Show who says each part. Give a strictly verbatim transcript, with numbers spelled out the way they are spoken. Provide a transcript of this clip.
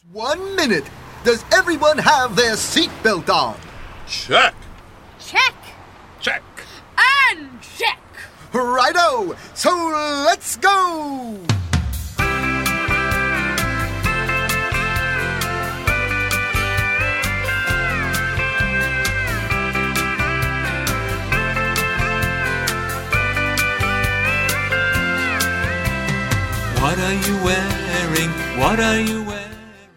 Speaker 1: One minute. Does everyone have their seatbelt on?
Speaker 2: Check.
Speaker 3: Check.
Speaker 2: Check.
Speaker 3: And check.
Speaker 1: Righto. So let's go.
Speaker 4: What are you wearing? What are you wearing?